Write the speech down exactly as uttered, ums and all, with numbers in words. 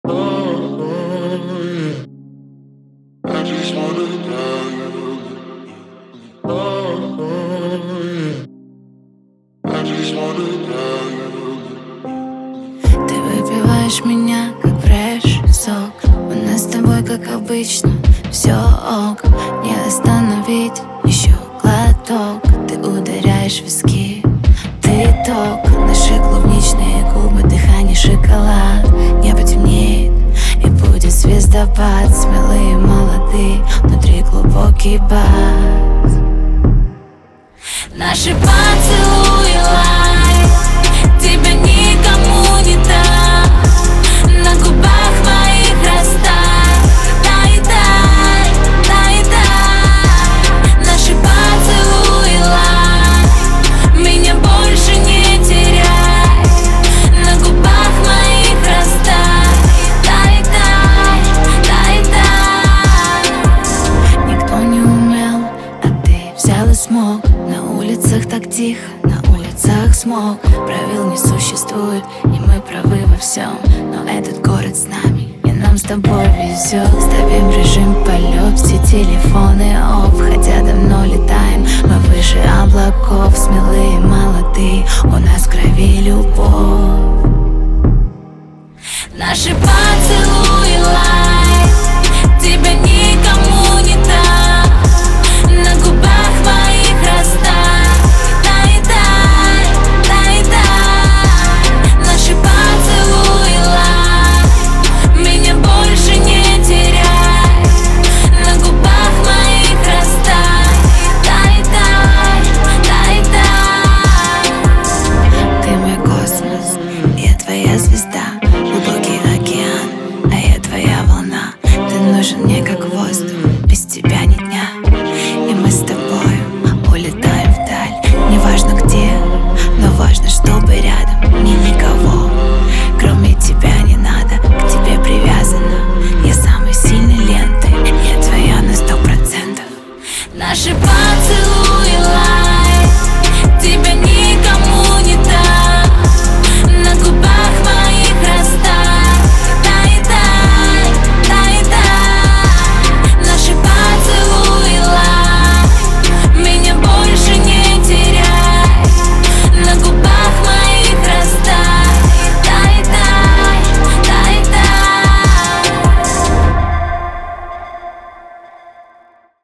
Ты выпиваешь меня, как фреш сок. У нас с тобой, как обычно, все ок. Не остановить еще глоток. Ты ударяешь в виски, ты ток. Наши клубничные губы, дыхание шоколад. Небо темнеет и будет звездопад. Смелые, молодые, внутри глубокий бас. Наши поцелуи лайф, тебя никому не дам. На губах моих растай, дай, дай, дай, дай. Наши поцелуи лайф, меня больше не теряй. На губах моих растай, дай, дай, дай, дай. Никто не умел, а ты взял и смог. На улицах так тихо, на улицах смог. Правил не существует, и мы правы во всем. Но этот город с нами, и нам с тобой везет. Ставим режим полет, все телефоны офф. Хотя давно летаем, мы выше облаков. Смелые, молодые, у нас в крови любовь. Наши поцелуи лайф, тебя никому не дам. На губах моих растай, дай, дай, дай, дай. Наши поцелуи лайф, меня больше не теряй. На губах моих растай, дай, дай, дай, дай. Ты мой космос, я твоя звезда. Глубокий океан, а я твоя волна. Ты нужен мне